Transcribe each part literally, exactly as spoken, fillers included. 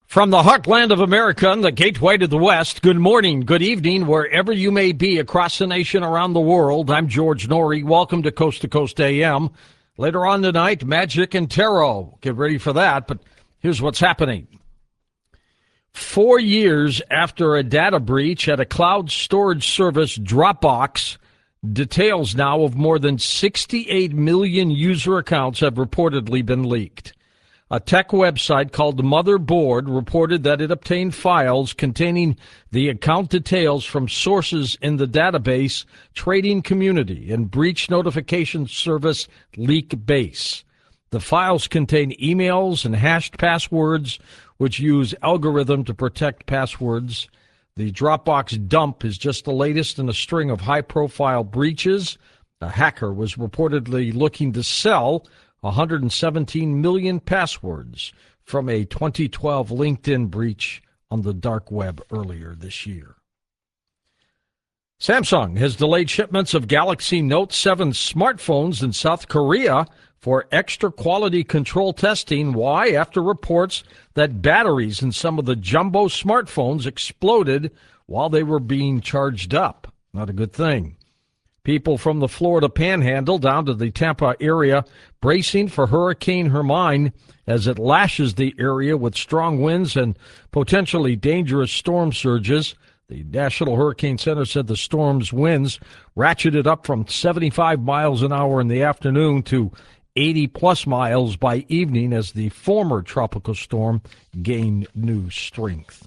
From the heartland of America and the gateway to the West, good morning, good evening, wherever you may be across the nation, around the world. I'm George Noory. Welcome to Coast to Coast A M. Later on tonight, Magic and Tarot. Get ready for that, but here's what's happening. Four years after a data breach at a cloud storage service, Dropbox, details now of more than sixty-eight million user accounts have reportedly been leaked. A tech website called Motherboard reported that it obtained files containing the account details from sources in the database trading community and breach notification service Leakbase. The files contain emails and hashed passwords, which use algorithm to protect passwords. The Dropbox dump is just the latest in a string of high-profile breaches. A hacker was reportedly looking to sell one hundred seventeen million passwords from a twenty twelve LinkedIn breach on the dark web earlier this year. Samsung has delayed shipments of Galaxy Note seven smartphones in South Korea for extra quality control testing. Why? After reports that batteries in some of the jumbo smartphones exploded while they were being charged up. Not a good thing. People from the Florida Panhandle down to the Tampa area bracing for Hurricane Hermine as it lashes the area with strong winds and potentially dangerous storm surges. The National Hurricane Center said the storm's winds ratcheted up from seventy-five miles an hour in the afternoon to eighty plus miles by evening as the former tropical storm gained new strength.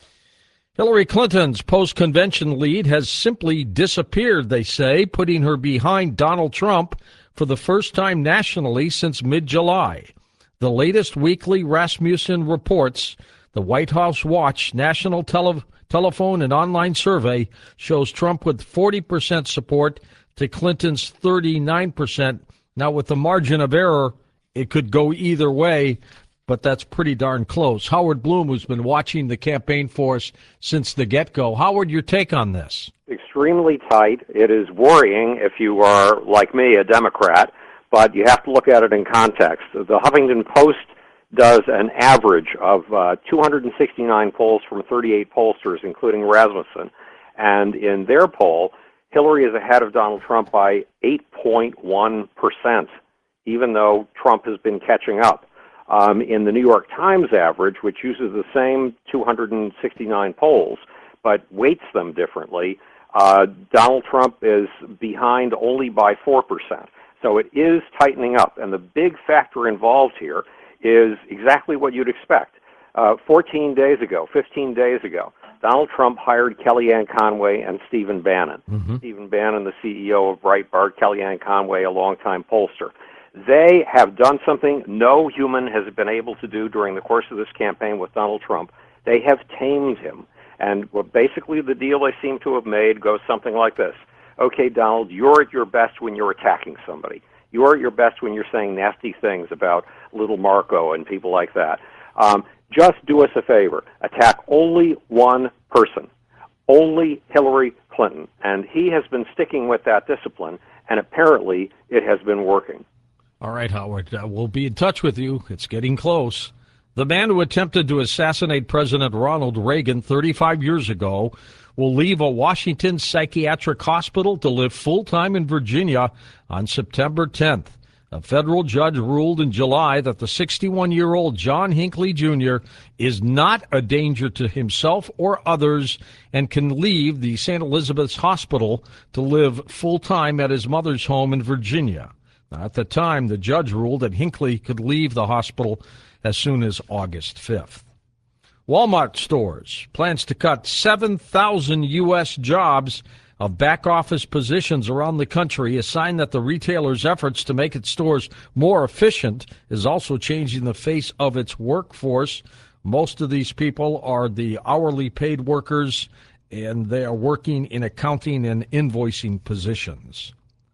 Hillary Clinton's post-convention lead has simply disappeared, they say, putting her behind Donald Trump for the first time nationally since mid-July. The latest weekly Rasmussen reports, the White House Watch national tele- telephone and online survey shows Trump with forty percent support to Clinton's thirty-nine percent. Now, with the margin of error, it could go either way, but that's pretty darn close. Howard Bloom, who's been watching the campaign for us since the get-go. Howard, your take on this? Extremely tight. It is worrying if you are, like me, a Democrat, but you have to look at it in context. The Huffington Post does an average of uh, two hundred sixty-nine polls from thirty-eight pollsters, including Rasmussen, and in their poll, Hillary is ahead of Donald Trump by eight point one percent, even though Trump has been catching up. Um, in the New York Times average, which uses the same two hundred sixty-nine polls, but weights them differently, uh, Donald Trump is behind only by four percent. So it is tightening up, and the big factor involved here is exactly what you'd expect. Uh, fourteen days ago, fifteen days ago, Donald Trump hired Kellyanne Conway and Stephen Bannon. Mm-hmm. Stephen Bannon, the C E O of Breitbart, Kellyanne Conway, a longtime pollster. They have done something no human has been able to do during the course of this campaign with Donald Trump. They have tamed him. And well, basically the deal they seem to have made goes something like this. Okay, Donald, you're at your best when you're attacking somebody. You're at your best when you're saying nasty things about little Marco and people like that. Um, just do us a favor. Attack only one person, only Hillary Clinton. And he has been sticking with that discipline, and apparently it has been working. All right, Howard, uh, we'll be in touch with you. It's getting close. The man who attempted to assassinate President Ronald Reagan thirty-five years ago will leave a Washington psychiatric hospital to live full-time in Virginia on September tenth. A federal judge ruled in July that the sixty-one-year-old John Hinckley Junior is not a danger to himself or others and can leave the Saint Elizabeth's Hospital to live full-time at his mother's home in Virginia. Now, at the time, the judge ruled that Hinckley could leave the hospital as soon as August fifth. Walmart stores plans to cut seven thousand U S jobs of back-office positions around the country, a sign that the retailer's efforts to make its stores more efficient is also changing the face of its workforce. Most of these people are the hourly paid workers, and they are working in accounting and invoicing positions.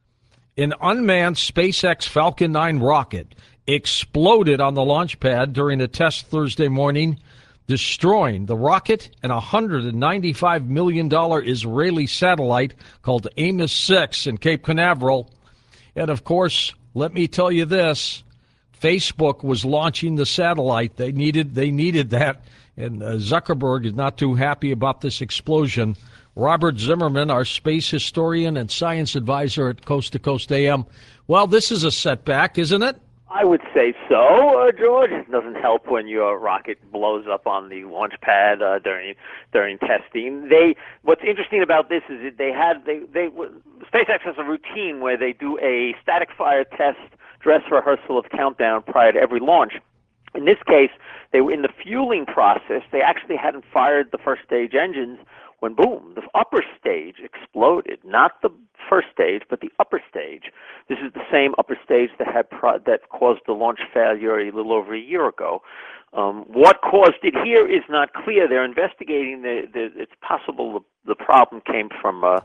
An unmanned SpaceX Falcon nine rocket exploded on the launch pad during a test Thursday morning, destroying the rocket and a one hundred ninety-five million dollars Israeli satellite called Amos six in Cape Canaveral. And, of course, let me tell you this, Facebook was launching the satellite. They needed they needed that, and uh, Zuckerberg is not too happy about this explosion. Robert Zimmerman, our space historian and science advisor at Coast to Coast A M. Well, this is a setback, isn't it? I would say so, uh, George. It doesn't help when your rocket blows up on the launch pad uh, during during testing. They what's interesting about this is that they had they they SpaceX has a routine where they do a static fire test, dress rehearsal of countdown prior to every launch. In this case, they were in the fueling process. They actually hadn't fired the first stage engines when, boom, the upper stage exploded. Not the first stage, but the upper stage. This is the same upper stage that had pro- that caused the launch failure a little over a year ago. Um, what caused it here is not clear. They're investigating. The, the, it's possible the, the problem came from uh,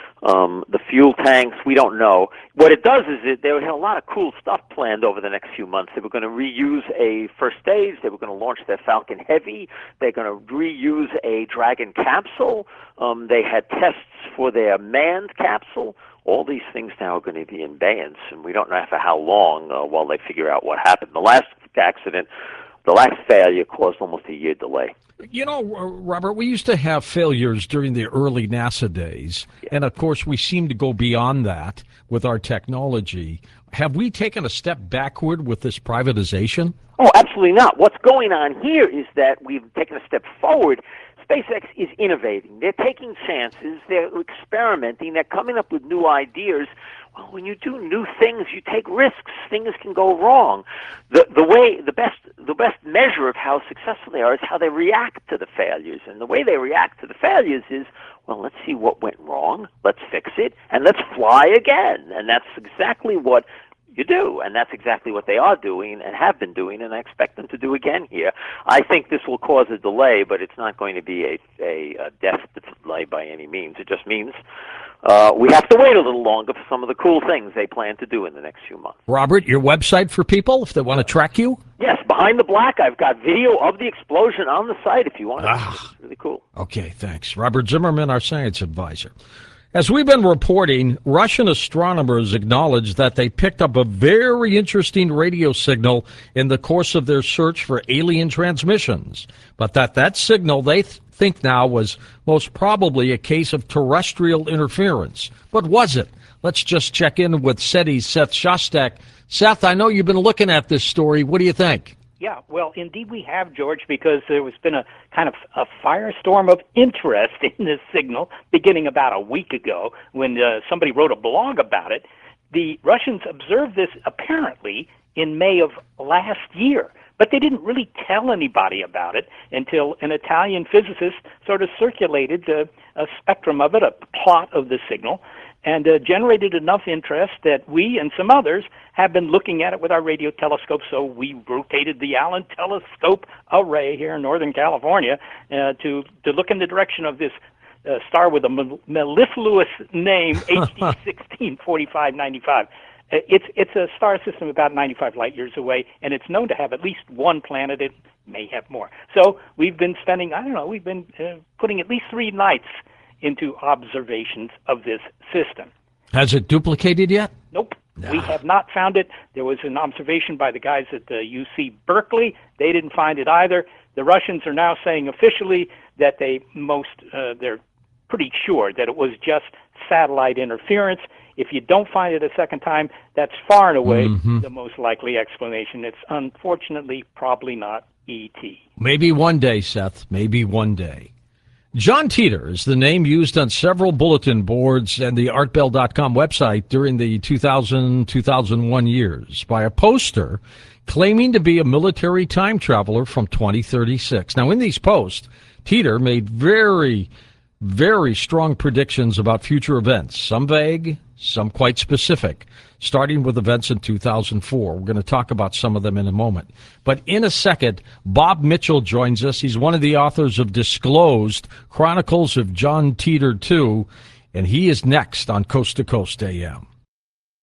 um, the fuel tanks. We don't know. What it does is it, they had a lot of cool stuff planned over the next few months. They were going to reuse a first stage. They were going to launch their Falcon Heavy. They're going to reuse a Dragon capsule. Um, they had tests for their manned capsule. All these things now are going to be in abeyance, and we don't know for how long uh, while they figure out what happened. The last accident, the last failure caused almost a year delay. You know, Robert, we used to have failures during the early NASA days, yeah. and of course we seem to go beyond that with our technology. Have we taken a step backward with this privatization? Oh, absolutely not. What's going on here is that we've taken a step forward. SpaceX is innovating. They're taking chances. They're experimenting. They're coming up with new ideas. Well, when you do new things, you take risks. Things can go wrong. The the way the best the best measure of how successful they are is how they react to the failures. And the way they react to the failures is, well, let's see what went wrong. Let's fix it, and let's fly again. And that's exactly what you do, and that's exactly what they are doing and have been doing, and I expect them to do again here. I think this will cause a delay, but it's not going to be a, a, a death delay by any means. It just means uh, we have to wait a little longer for some of the cool things they plan to do in the next few months. Robert, your website for people, if they want to track you? Yes, Behind the Black. I've got video of the explosion on the site if you want to. Ah, it's really cool. Okay, thanks. Robert Zimmerman, our science advisor. As we've been reporting, Russian astronomers acknowledged that they picked up a very interesting radio signal in the course of their search for alien transmissions, but that that signal they th- think now was most probably a case of terrestrial interference. But was it? Let's just check in with SETI's Seth Shostak. Seth, I know you've been looking at this story. What do you think? Yeah, well, indeed we have, George, because there has been a kind of a firestorm of interest in this signal beginning about a week ago when uh, somebody wrote a blog about it. The Russians observed this apparently in May of last year, but they didn't really tell anybody about it until an Italian physicist sort of circulated a, a spectrum of it, a plot of the signal, and uh, generated enough interest that we and some others have been looking at it with our radio telescope. So we rotated the Allen Telescope Array here in Northern California uh, to, to look in the direction of this uh, star with a mel- mellifluous name, H D sixteen forty-five ninety-five. Uh, it's, it's a star system about ninety-five light years away, and it's known to have at least one planet. It may have more. So we've been spending, I don't know, we've been uh, putting at least three nights into observations of this system. Has it duplicated yet? Nope. Nah. We have not found it. There was an observation by the guys at the U C Berkeley. They didn't find it either. The Russians are now saying officially that they most, uh, they're pretty sure that it was just satellite interference. If you don't find it a second time, that's far and away mm-hmm. the most likely explanation. It's unfortunately probably not E T. Maybe one day, Seth. Maybe one day. John Titor is the name used on several bulletin boards and the art bell dot com website during the two thousand to two thousand one years by a poster claiming to be a military time traveler from twenty thirty-six. Now, in these posts, Titor made very, very strong predictions about future events, some vague, some quite specific, starting with events in two thousand four. We're going to talk about some of them in a moment. But in a second, Bob Mitchell joins us. He's one of the authors of Disclosed, Chronicles of John Titor two, and he is next on Coast to Coast A M.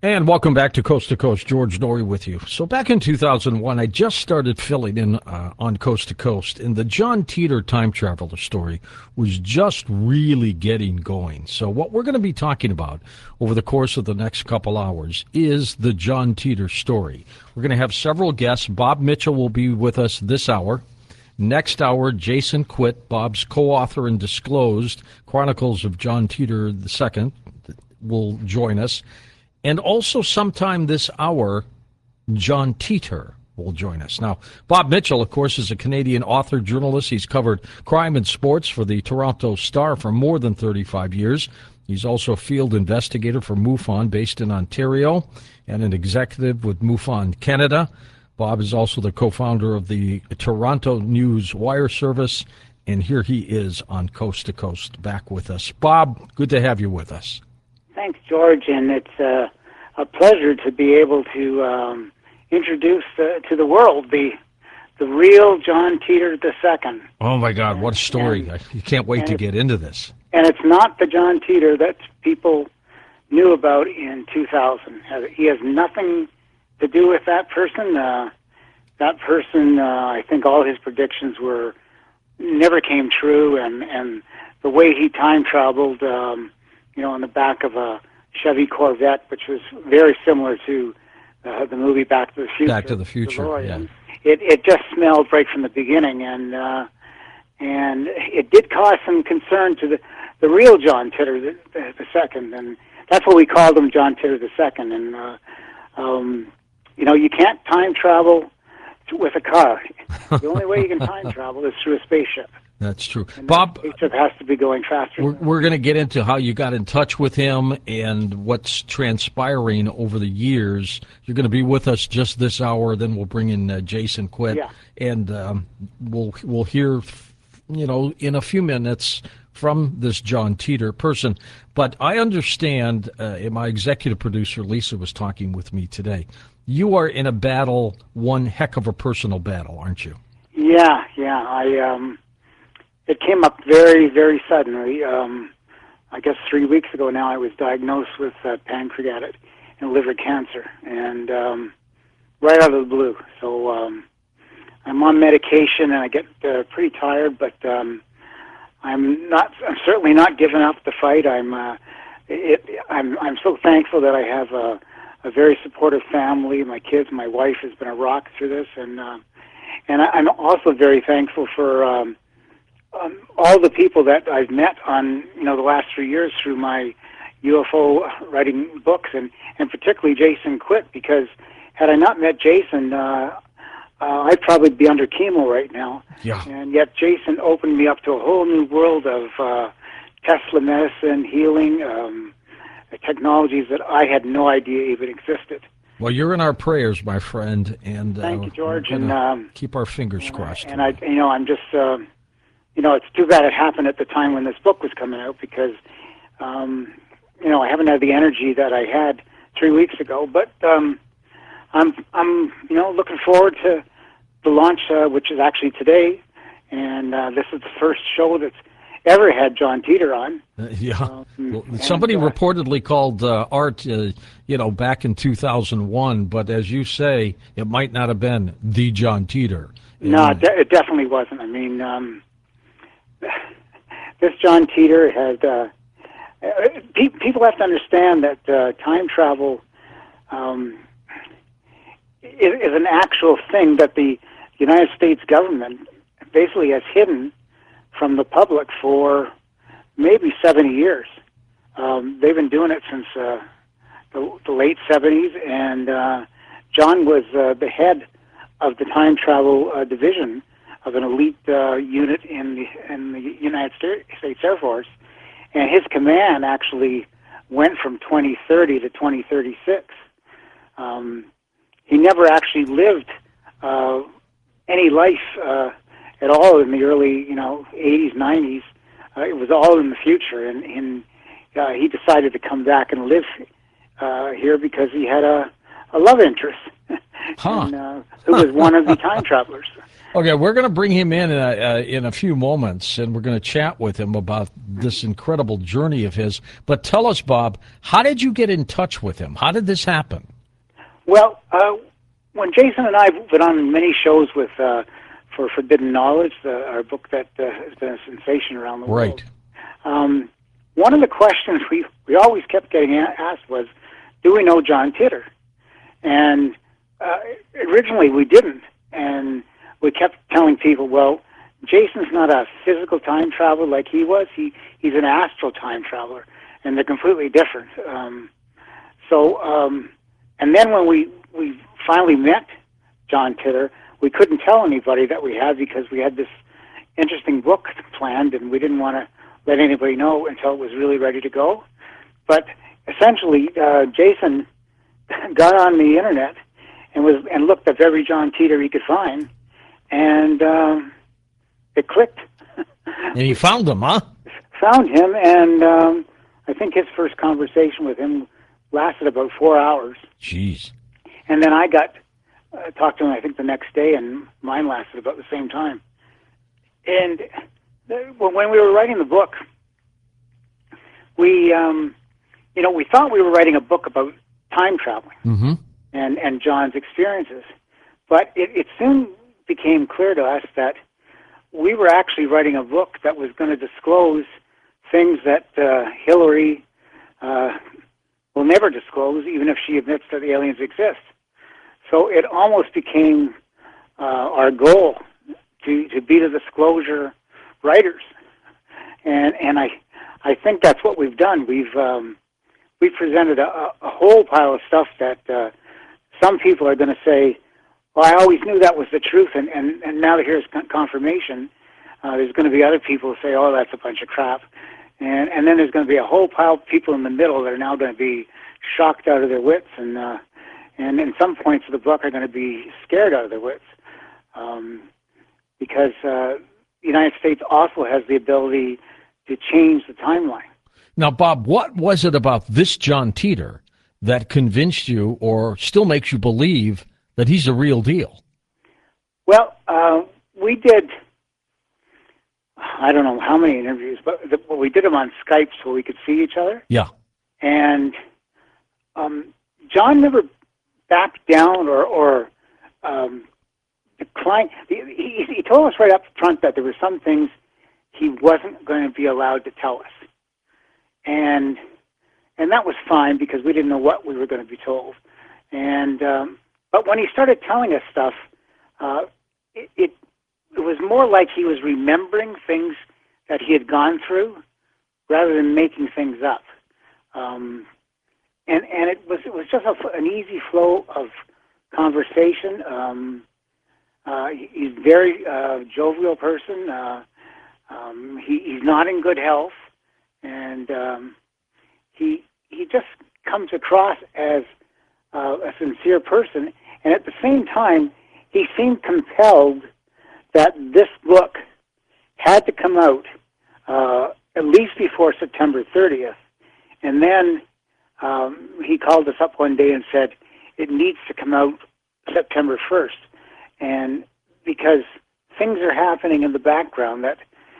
And welcome back to Coast to Coast. George Noory with you. So back in two thousand one, I just started filling in uh, on Coast to Coast, and the John Titor time traveler story was just really getting going. So what we're going to be talking about over the course of the next couple hours is the John Titor story. We're going to have several guests. Bob Mitchell will be with us this hour. Next hour, Jason Quitt, Bob's co-author in Disclosed, Chronicles of John Titor the Second, will join us. And also sometime this hour, John Titor will join us. Now, Bob Mitchell, of course, is a Canadian author, journalist. He's covered crime and sports for the Toronto Star for more than thirty-five years. He's also a field investigator for MUFON, based in Ontario, and an executive with MUFON Canada. Bob is also the co-founder of the Toronto News Wire Service, and here he is on Coast to Coast, back with us. Bob, good to have you with us. Thanks, George, and it's uh, a pleasure to be able to um, introduce uh, to the world the the real John Titor the Second. Oh my God, what a story! And, you can't wait to get into this. And it's not the John Titor that people knew about in two thousand. He has nothing to do with that person. Uh, that person, uh, I think, all his predictions were never came true, and and the way he time traveled. Um, you know, on the back of a Chevy Corvette, which was very similar to uh, the movie Back to the Future. Back to the Future, yeah. It it just smelled right from the beginning, and uh, and it did cause some concern to the, the real John Titor the, the, the Second, and that's what we called him, John Titor the Second. And uh, um, you know, you can't time travel to, with a car. The only way you can time travel is through a spaceship. That's true. And Bob, it has to be going faster. We're, we're going to get into how you got in touch with him and what's transpiring over the years. You're going to be with us just this hour. Then we'll bring in uh, Jason Quitt, yeah. and um, we'll we'll hear, you know, in a few minutes from this John Titor person. But I understand, uh, and my executive producer Lisa was talking with me today. You are in a battle, one heck of a personal battle, aren't you? Yeah, yeah. I um. It came up very, very suddenly. Um, I guess three weeks ago now, I was diagnosed with uh, pancreatic and liver cancer, and um, right out of the blue. So um, I'm on medication, and I get uh, pretty tired, but um, I'm not. I'm certainly not giving up the fight. I'm. Uh, it, I'm. I'm so thankful that I have a, a very supportive family. My kids, my wife has been a rock through this, and uh, and I, I'm also very thankful for. Um, Um, all the people that I've met on, you know, the last three years through my U F O writing books, and, and particularly Jason Quitt, because had I not met Jason, uh, uh, I'd probably be under chemo right now. Yeah. And yet Jason opened me up to a whole new world of uh, Tesla medicine, healing, um, technologies that I had no idea even existed. Well, you're in our prayers, my friend, and thank uh, you, George, and um, keep our fingers crossed. And I, you know, I'm just. Uh, You know, it's too bad it happened at the time when this book was coming out because, um, you know, I haven't had the energy that I had three weeks ago. But um, I'm, I'm, you know, looking forward to the launch, uh, which is actually today, and uh, this is the first show that's ever had John Titor on. Uh, yeah. Um, well, somebody and, uh, reportedly called uh, Art, uh, you know, back in two thousand one, but as you say, it might not have been the John Titor. No, it, de- it definitely wasn't. I mean. Um, This John Titor had. Uh, pe- people have to understand that uh, time travel um, is, is an actual thing that the United States government basically has hidden from the public for maybe seventy years. Um, they've been doing it since uh, the, the late seventies, and uh, John was uh, the head of the time travel uh, division of an elite uh, unit in the in the United States Air Force, and his command actually went from twenty thirty to twenty thirty-six. Um, he never actually lived uh, any life uh, at all in the early, you know, eighties, nineties. Uh, it was all in the future, and, and uh, he decided to come back and live uh, here because he had a, a love interest. Huh. and, uh, who was one of the time travelers. Okay, we're going to bring him in uh, uh, in a few moments, and we're going to chat with him about this incredible journey of his. But tell us, Bob, how did you get in touch with him? How did this happen? Well, uh, when Jason and I have been on many shows with uh, for Forbidden Knowledge, the, our book that uh, has been a sensation around the Right. world, um, one of the questions we, we always kept getting asked was, do we know John Titor? And uh, originally we didn't, and we kept telling people, well, Jason's not a physical time traveler like he was. He he's an astral time traveler, and they're completely different. Um, so, um, and then when we, we finally met John Titor, we couldn't tell anybody that we had because we had this interesting book planned, and we didn't want to let anybody know until it was really ready to go. But essentially, uh, Jason got on the internet and was and looked up every John Titor he could find. And um, it clicked. And you found him, huh? Found him, and um, I think his first conversation with him lasted about four hours. Jeez. And then I got uh, talked to him, I think, the next day, and mine lasted about the same time. And the, well, when we were writing the book, we, um, you know, we thought we were writing a book about time traveling Mm-hmm. and, and John's experiences. But it, it soon became clear to us that we were actually writing a book that was going to disclose things that uh, Hillary uh, will never disclose, even if she admits that the aliens exist. So it almost became uh, our goal to, to be the disclosure writers, and and I I think that's what we've done. We've um, we've presented a, a whole pile of stuff that uh, some people are going to say, well, I always knew that was the truth, and, and, and now that here's confirmation. Uh, there's going to be other people who say, oh, that's a bunch of crap. And and then there's going to be a whole pile of people in the middle that are now going to be shocked out of their wits, and uh, and in some points of the book are going to be scared out of their wits. Um, because uh, the United States also has the ability to change the timeline. Now, Bob, what was it about this John Titor that convinced you or still makes you believe that he's a real deal? Well, uh, we did, I don't know how many interviews, but the, well, we did them on Skype so we could see each other. Yeah. And um, John never backed down or, or um, declined. He, he, he told us right up front that there were some things he wasn't going to be allowed to tell us. And and that was fine because we didn't know what we were going to be told. And um, but when he started telling us stuff, uh, it, it it was more like he was remembering things that he had gone through rather than making things up. Um, and and it was it was just a, an easy flow of conversation. Um, uh, he, he's a very uh, jovial person. Uh, um, he, he's not in good health, and um, he he just comes across as uh, a sincere person. And at the same time, he seemed compelled that this book had to come out uh, at least before September thirtieth. And then um, he called us up one day and said, it needs to come out September first. And because things are happening in the background that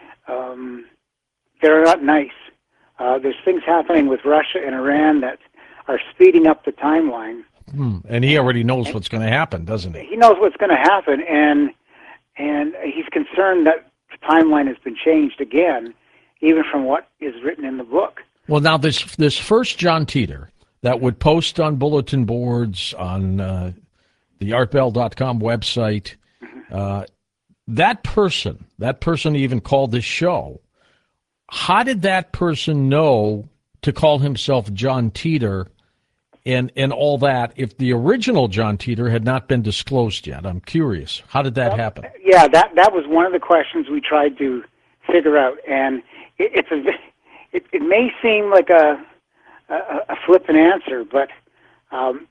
um, that are not nice. Uh, there's things happening with Russia and Iran that are speeding up the timeline. Hmm. And he already knows what's going to happen, doesn't he? He knows what's going to happen, and and he's concerned that the timeline has been changed again, even from what is written in the book. Well, now this this first John Titor that would post on bulletin boards, on uh, the art bell dot com website, uh, that person, that person even called this show, how did that person know to call himself John Titor and, and all that if the original John Titor had not been disclosed yet? I'm curious. How did that well, happen? Yeah, that that was one of the questions we tried to figure out. And it, it's a, it, it may seem like a, a, a flippant answer, but um,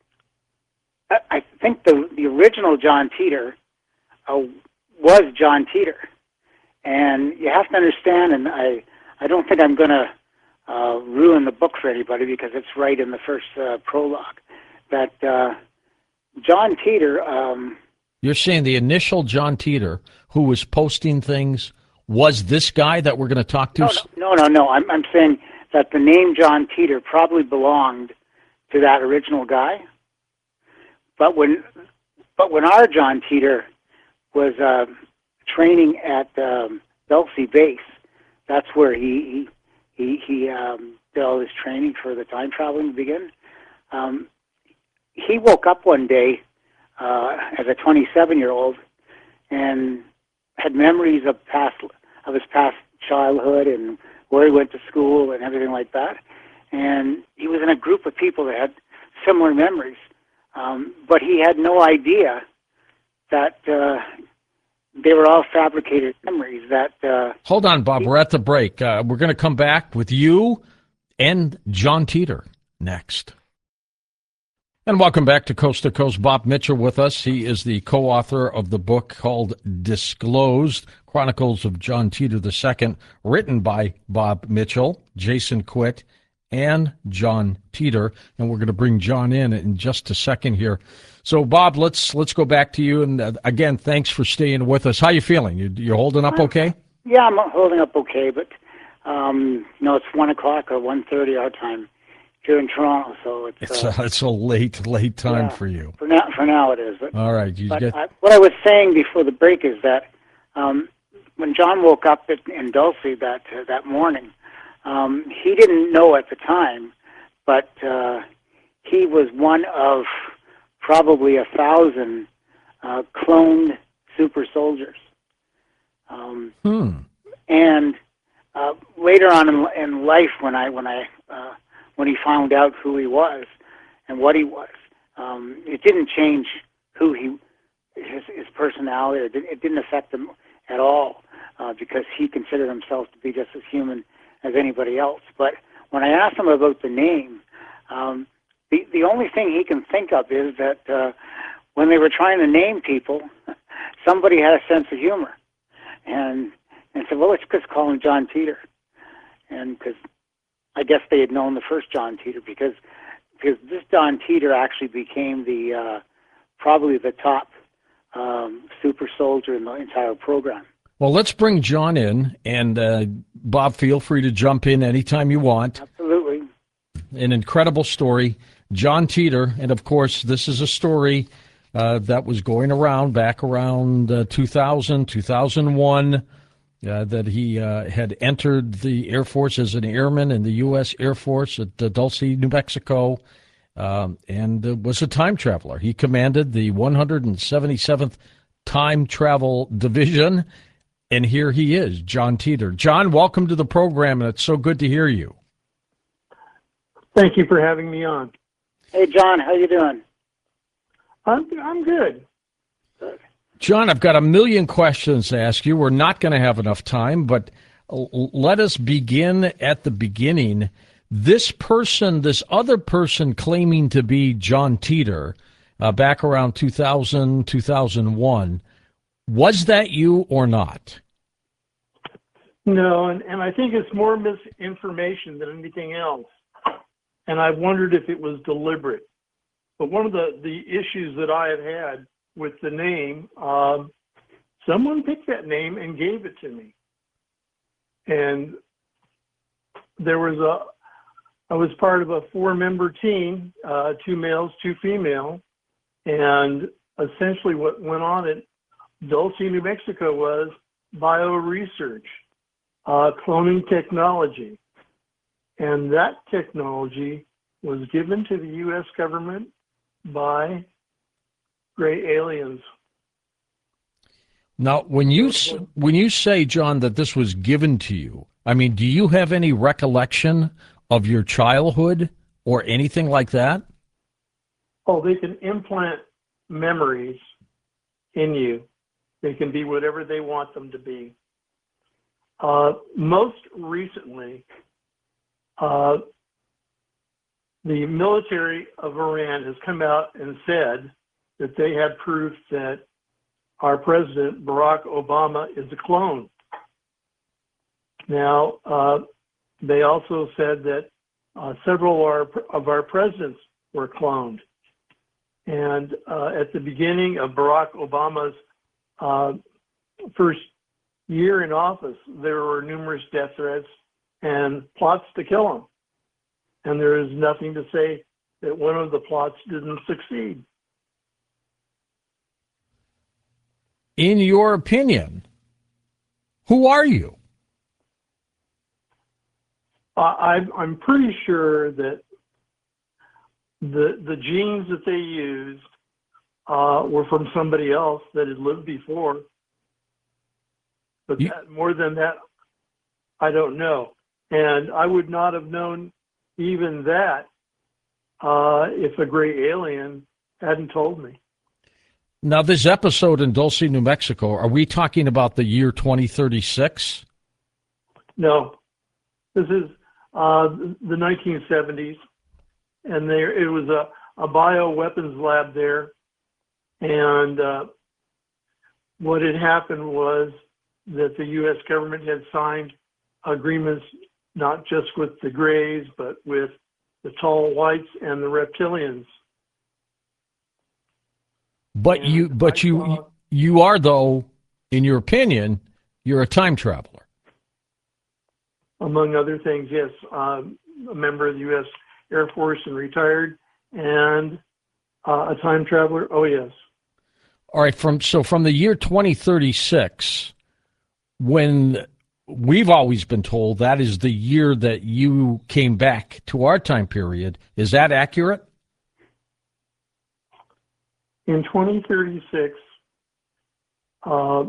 I, I think the, the original John Titor uh, was John Titor. And you have to understand, and I, I don't think I'm going to uh, ruin the book for anybody because it's right in the first uh, prologue, that uh, John Teeter. Um, You're saying the initial John Teeter, who was posting things, was this guy that we're going to talk to? no, no, no, no, no. I'm, I'm saying that the name John Teeter probably belonged to that original guy. But when, but when our John Teeter was uh, training at um, Dulce Base, that's where he he he, he um, did all his training for the time traveling to begin. Um, he woke up one day uh, as a twenty-seven-year-old and had memories of past of his past childhood and where he went to school and everything like that. And he was in a group of people that had similar memories, um, but he had no idea that uh, they were all fabricated memories. That uh, hold on, Bob. We're at the break. Uh, we're going to come back with you and John Teeter next. And welcome back to Coast to Coast. Bob Mitchell with us. He is the co-author of the book called Disclosed, Chronicles of John Teeter the Second, written by Bob Mitchell, Jason Quitt, and John Teeter. And we're going to bring John in in just a second here. So, Bob, let's let's go back to you. And uh, again, thanks for staying with us. How you feeling? You, you're holding up okay? Yeah, I'm holding up okay, but um, you know, it's one o'clock or one thirty our time here in Toronto, so it's It's uh, a, it's a late, late time yeah, for you. For now, for now it is. But, All right. You but get... I, what I was saying before the break is that um, when John woke up at, in Dulce that uh, that morning, um, he didn't know at the time, but uh, he was one of probably a thousand uh, cloned super soldiers. Um, hmm. And uh, later on in, in life, when I when I uh, when he found out who he was and what he was, um, it didn't change who he his his personality. Or it, didn't, it didn't affect him at all uh, because he considered himself to be just as human as anybody else. But when I asked him about the name, um, the the only thing he can think of is that uh, when they were trying to name people, somebody had a sense of humor, and and said, well, let's just call him John Teeter, and because I guess they had known the first John Teeter because because this John Teeter actually became the uh, probably the top um, super soldier in the entire program. Well, let's bring John in, and uh, Bob, feel free to jump in anytime you want. Absolutely. An incredible story, John Teeter, and of course, this is a story uh, that was going around back around uh, two thousand, two thousand one. Uh, that he uh, had entered the Air Force as an airman in the U S Air Force at uh, Dulce, New Mexico, um, and uh, was a time traveler. He commanded the one hundred seventy-seventh Time Travel Division, and here he is, John Teeter. John, welcome to the program, and it's so good to hear you. Thank you for having me on. Hey, John, how you doing? I'm I'm good. Good. John, I've got a million questions to ask you. We're not going to have enough time, but let us begin at the beginning. This person, this other person claiming to be John Teeter, uh, back around two thousand, two thousand one, was that you or not? No, and, and I think it's more misinformation than anything else. And I wondered if it was deliberate. But one of the, the issues that I have had with the name, um, someone picked that name and gave it to me. And there was a, I was part of a four-member team, uh, two males, two female, and essentially what went on at Dulce, New Mexico was bioresearch, uh, cloning technology. And that technology was given to the U S government by gray aliens. Now, when you when you say, John, that this was given to you, I mean, do you have any recollection of your childhood or anything like that? Oh, they can implant memories in you. They can be whatever they want them to be. Uh, most recently, uh, the military of Iran has come out and said that they have proof that our president, Barack Obama, is a clone. Now, uh, they also said that uh, several of our, of our presidents were cloned. And uh, at the beginning of Barack Obama's uh, first year in office, there were numerous death threats and plots to kill him. And there is nothing to say that one of the plots didn't succeed. In your opinion, who are you? I, I'm pretty sure that the the genes that they used uh, were from somebody else that had lived before. But You, that, more than that, I don't know. And I would not have known even that uh, if a gray alien hadn't told me. now, this episode in Dulce, New Mexico, are we talking about the year twenty thirty-six? No, this is uh, the nineteen seventies, and there it was a, a bioweapons lab there, and uh, what had happened was that the U S government had signed agreements not just with the Greys, but with the tall whites and the reptilians. But And you, but I you, saw- you are, though, in your opinion, you're a time traveler. Among other things, yes, um, a member of the U S Air Force and retired, and uh, a time traveler. Oh, yes. All right, from so from the year twenty thirty-six, when we've always been told that is the year that you came back to our time period, is that accurate? In twenty thirty-six, uh,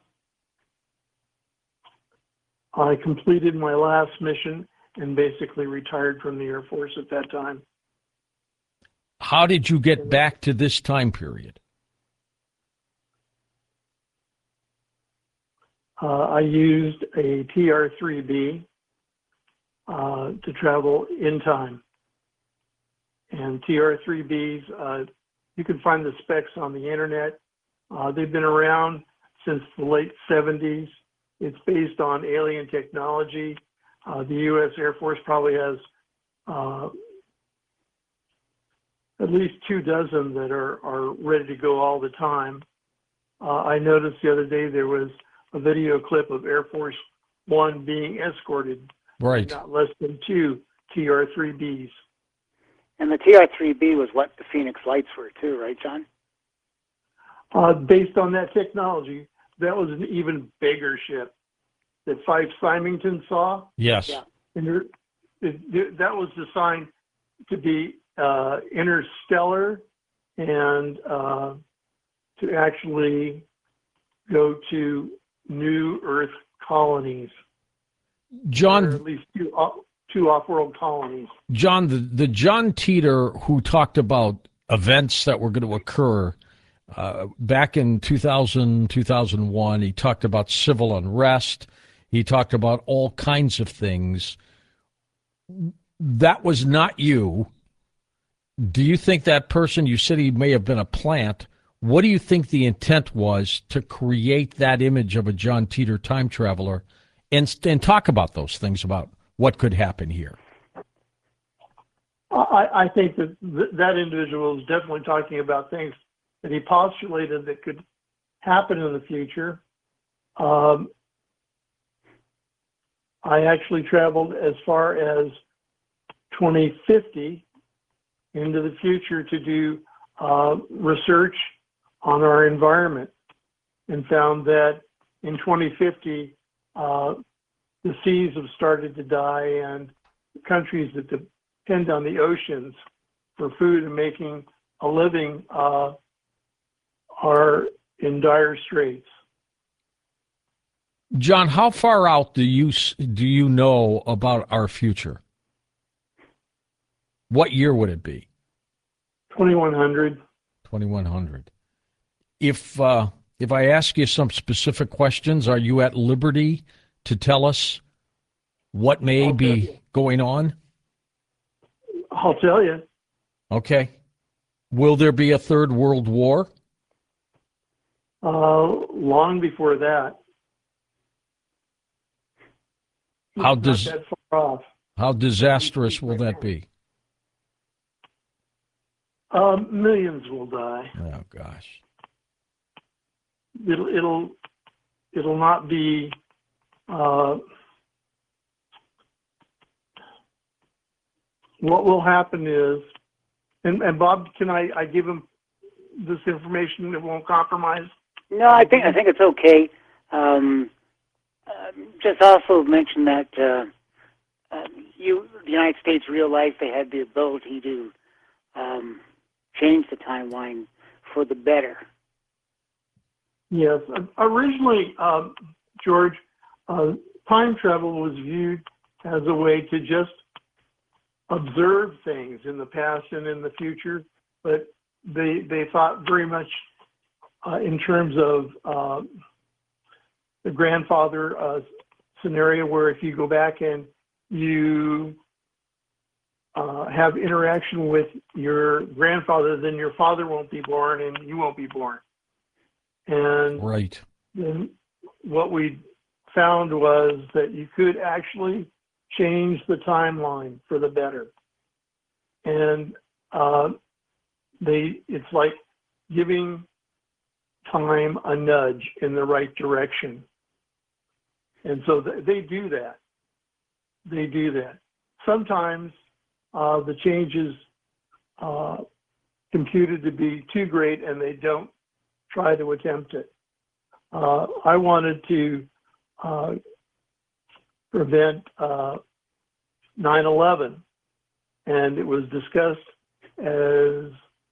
I completed my last mission and basically retired from the Air Force at that time. How did you get back to this time period? Uh, I used a T R three B uh, to travel in time. And T R three Bs, uh, you can find the specs on the internet. Uh, they've been around since the late seventies. It's based on alien technology. Uh, the U S Air Force probably has uh, at least two dozen that are, are ready to go all the time. Uh, I noticed the other day there was a video clip of Air Force One being escorted Right. by not less than two T R three Bs. And the T R three B was what the Phoenix Lights were too, right, John? Uh, based on that technology, that was an even bigger ship that Fife Symington saw. Yes. Yeah. And there, it, it, that was designed to be uh, interstellar and uh, to actually go to new Earth colonies, or John, at least two, off- two off-world colonies. John, the, the John Teeter who talked about events that were going to occur uh, back in two thousand, two thousand one, he talked about civil unrest. He talked about all kinds of things. That was not you. Do you think that person, you said he may have been a plant, what do you think the intent was to create that image of a John Teeter time traveler and, and talk about those things, about what could happen here? I, I think that th- that individual is definitely talking about things that he postulated that could happen in the future. Um, I actually traveled as far as twenty fifty into the future to do uh, research on our environment, and found that in twenty fifty, uh, the seas have started to die, and countries that depend on the oceans for food and making a living uh, are in dire straits. John, how far out do you do you know about our future? What year would it be? twenty-one hundred. twenty-one hundred. If uh, if I ask you some specific questions, are you at liberty to tell us what may be going on? I'll tell you. Okay. Will there be a third world war? Uh, long before that. How It's does not that far off. how disastrous will that be? Um, millions will die. Oh gosh. It'll it'll it'll not be. Uh, what will happen is, and, and Bob, can I, I give him this information that won't compromise? No, I think I think it's okay. Um, uh, just also mention that uh, uh, you, the United States, realized they had the ability to um, change the timeline for the better. Yes. Originally, um, George, uh, time travel was viewed as a way to just observe things in the past and in the future, but they they thought very much uh, in terms of uh, the grandfather uh, scenario, where if you go back and you uh, have interaction with your grandfather, then your father won't be born and you won't be born. And Right. then what we found was that you could actually change the timeline for the better. And uh, they, it's like giving time a nudge in the right direction. And so th- they do that. They do that. Sometimes uh, the changes uh, computed to be too great and they don't try to attempt it. Uh, I wanted to uh, prevent uh, nine eleven, and it was discussed as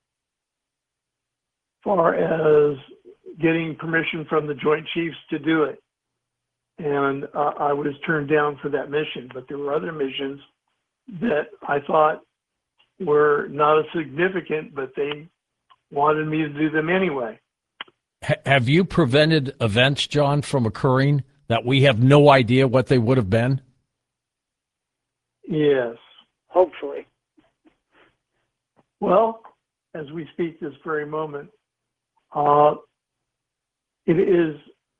far as getting permission from the Joint Chiefs to do it. And uh, I was turned down for that mission, but there were other missions that I thought were not as significant, but they wanted me to do them anyway. H- have you prevented events, John, from occurring that we have no idea what they would have been? Yes. Hopefully. Well, as we speak this very moment, uh, it is,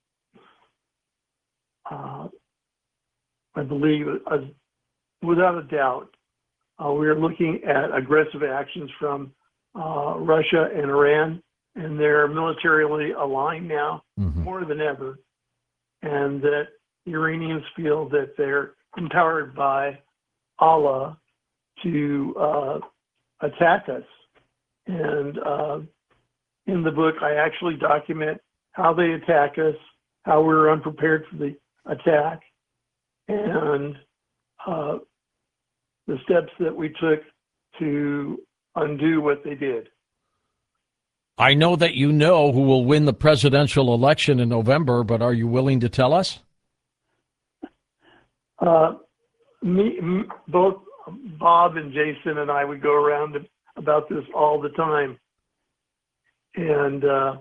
uh, I believe, uh, without a doubt, uh, we are looking at aggressive actions from uh, Russia and Iran, and they're militarily aligned now Mm-hmm. more than ever, and that the Iranians feel that they're empowered by Allah to uh, attack us. And uh, in the book, I actually document how they attack us, how we were unprepared for the attack, and uh, the steps that we took to undo what they did. I know that you know who will win the presidential election in November, but are you willing to tell us? Uh, me, m- both Bob and Jason and I would go around about this all the time. And uh,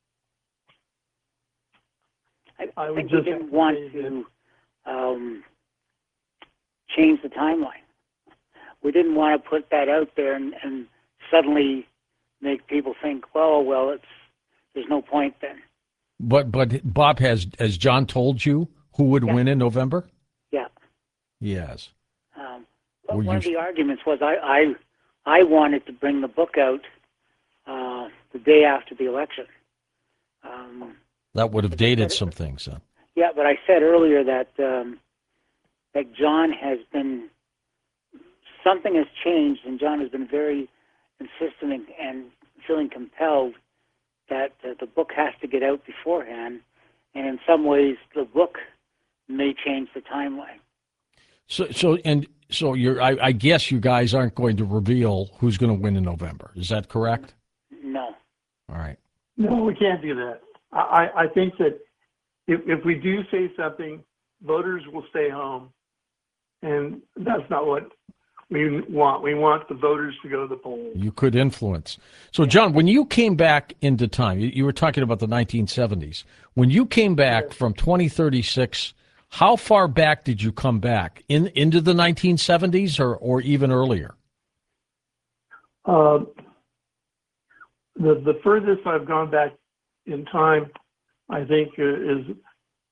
I, I I would think we just didn't want say to um, change the timeline. We didn't want to put that out there and, and suddenly make people think, well, well, it's there's no point then. But but Bob, has has John told you who would Yeah. win in November? Yeah. Yes. Um, but Were one you of the arguments was I, I I wanted to bring the book out uh, the day after the election. Um, That would have dated some things. Huh? yeah, but I said earlier that um, that John has been something has changed, and John has been very insistent and, and feeling compelled that uh, the book has to get out beforehand, and in some ways the book may change the timeline. So so and so you're. I, I guess you guys aren't going to reveal who's going to win in November. Is that correct? No. All right. no, we can't do that. I, I I think that if, if we do say something, voters will stay home. And that's not what we want. We want the voters to go to the polls. You could influence. So, John, when you came back into time, you, you were talking about the nineteen seventies. When you came back Yes. from twenty thirty-six, how far back did you come back? In into the nineteen seventies or, or even earlier? Uh, the the furthest I've gone back in time, I think, uh, is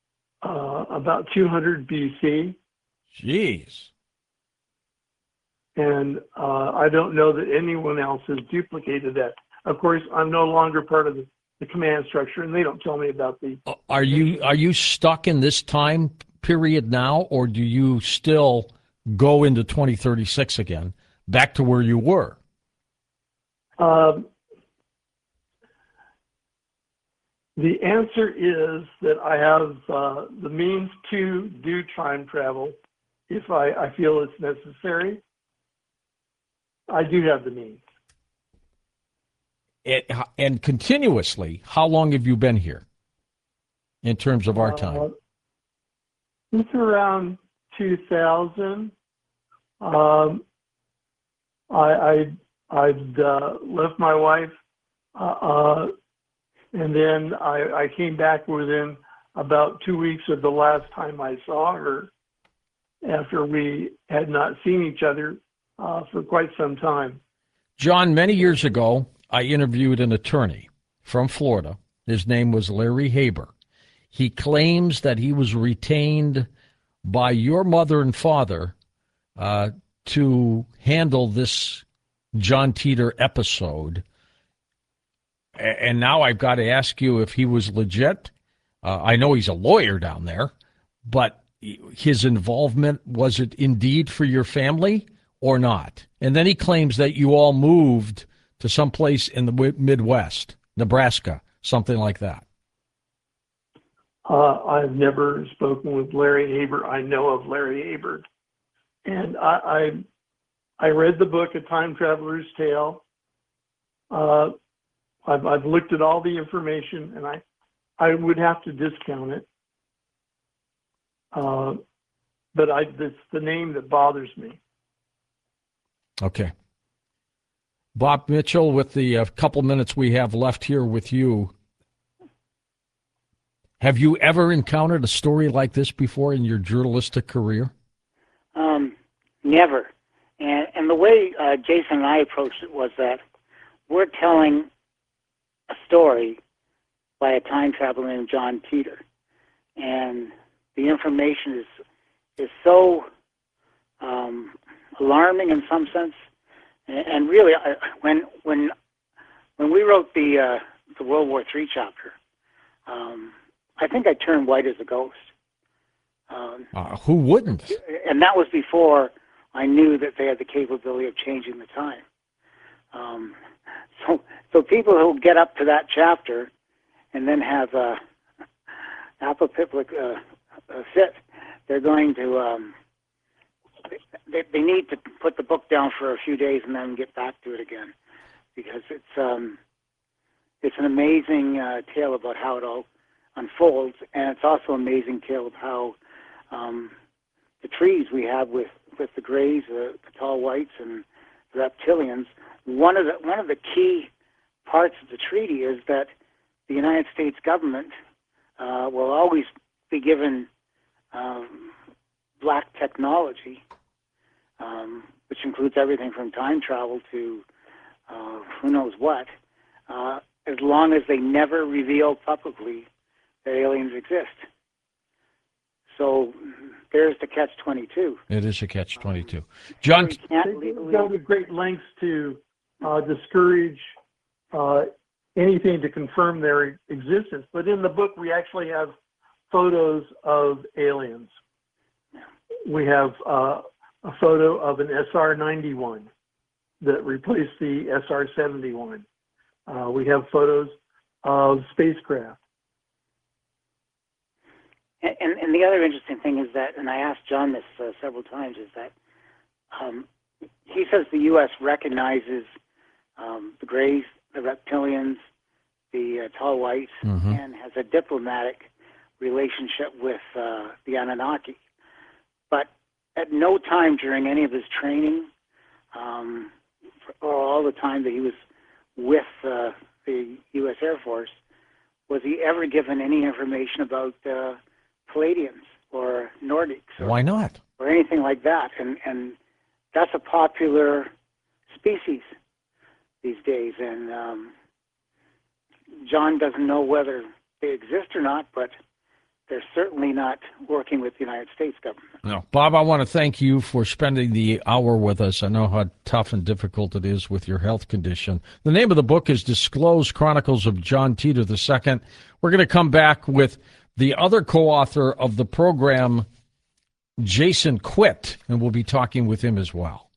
uh, about two hundred B C, Jeez. and uh, I don't know that anyone else has duplicated that. Of course, I'm no longer part of the, the command structure, and they don't tell me about the. Are you are you stuck in this time period now, or do you still go into twenty thirty-six again, back to where you were? Um, the answer is that I have uh, the means to do time travel if I, I feel it's necessary. I do have the means. It, and continuously, how long have you been here in terms of our Uh, time? It's around two thousand. Um, I, I I'd uh, left my wife, uh, uh, and then I, I came back within about two weeks of the last time I saw her, after we had not seen each other uh, for quite some time. John, many years ago, I interviewed an attorney from Florida. His name was Larry Haber. He claims that he was retained by your mother and father uh, to handle this John Teeter episode. And now I've got to ask you if he was legit. Uh, I know he's a lawyer down there, but his involvement, was it indeed for your family or not? And then he claims that you all moved to some place in the Midwest, Nebraska, something like that. Uh, I've never spoken with Larry Haber. I know of Larry Haber. And I, I, I read the book, A Time Traveler's Tale. Uh, I've, I've looked at all the information, and I, I would have to discount it. Uh, but I, it's the name that bothers me. Okay. Bob Mitchell, with the uh, couple minutes we have left here with you, have you ever encountered a story like this before in your journalistic career? Um, never. And, and the way uh, Jason and I approached it was that we're telling a story by a time traveler named John Teeter. And the information is is so um, alarming in some sense. And, and really, I, when when when we wrote the uh, the World War Three chapter, um, I think I turned white as a ghost. Um, Uh, who wouldn't? and that was before I knew that they had the capability of changing the time. Um, so, so people who get up to that chapter and then have uh, apoplectic uh, uh, fit, they're going to um, they, they need to put the book down for a few days and then get back to it again, because it's um, it's an amazing uh, tale about how it all unfolds, and it's also an amazing tale of how um, the treaties we have with, with the Greys, uh, the tall whites, and the reptilians. One of the one of the key parts of the treaty is that the United States government uh, will always be given um, black technology, um, which includes everything from time travel to uh, who knows what, uh, as long as they never reveal publicly that aliens exist. So there's the catch twenty-two. It is a catch twenty-two. John, We can't They legally- go to great lengths to uh, discourage uh, anything to confirm their existence. But in the book, we actually have photos of aliens. We have uh, a photo of an S R ninety-one that replaced the S R seventy-one. Uh, we have photos of spacecraft. And, and, and the other interesting thing is that, and I asked John this uh, several times, is that um, he says the U S recognizes um, the Greys, the reptilians, the uh, tall whites, Mhm. and has a diplomatic relationship with uh, the Anunnaki. But at no time during any of his training, um, or all the time that he was with uh, the U S Air Force, was he ever given any information about uh, Palladians or Nordics or, why not? or anything like that. And, and that's a popular species these days. And um, John doesn't know whether they exist or not, but they're certainly not working with the United States government. No. Bob, I want to thank you for spending the hour with us. I know how tough and difficult it is with your health condition. The name of the book is Disclosed Chronicles of John Titor the Second. We're going to come back with the other co-author of the program, Jason Quitt, and we'll be talking with him as well.